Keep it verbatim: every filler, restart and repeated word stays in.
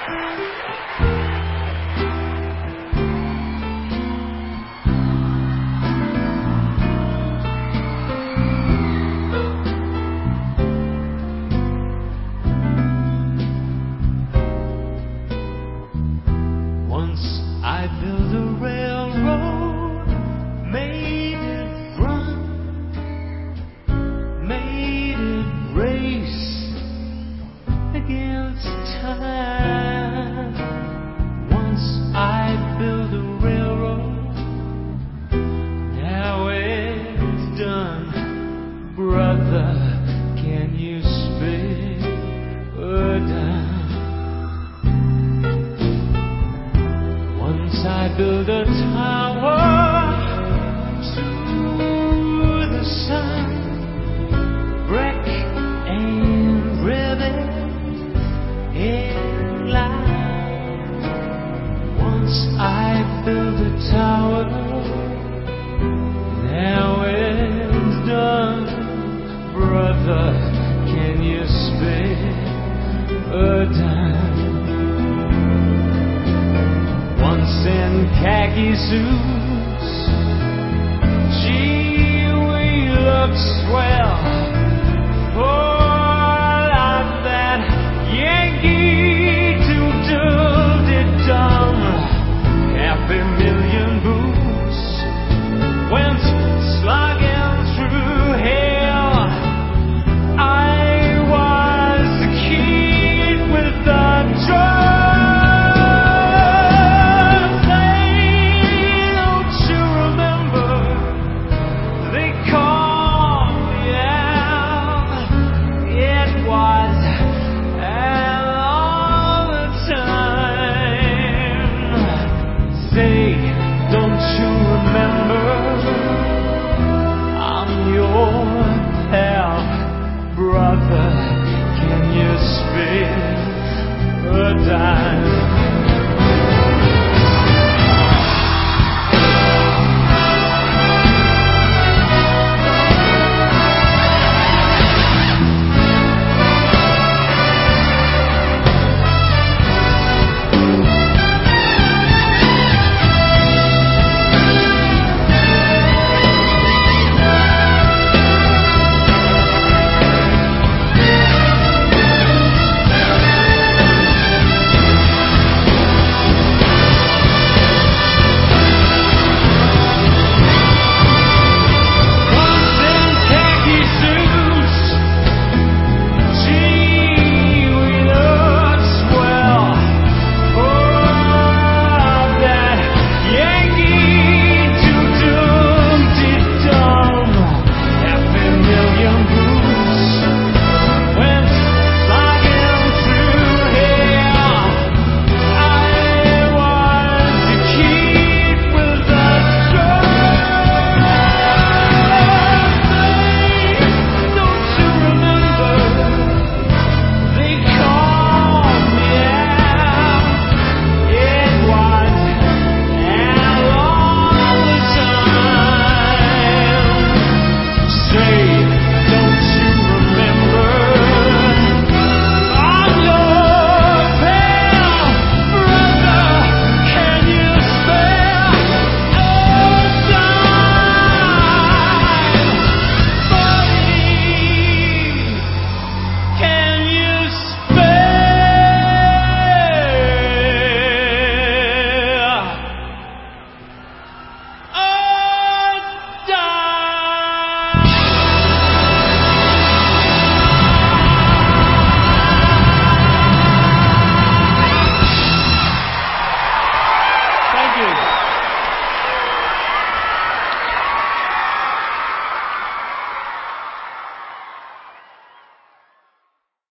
Once I built a railroad, made it run, made it race against time. Once I built a railroad, now it's done. Brother, can you spare a dime? Once I built a tower to the sun, brick and ribbon in line. Once I built a tower, now it's done. Brother, can you spare a dime? Once in khaki suits, gee, we looked swell.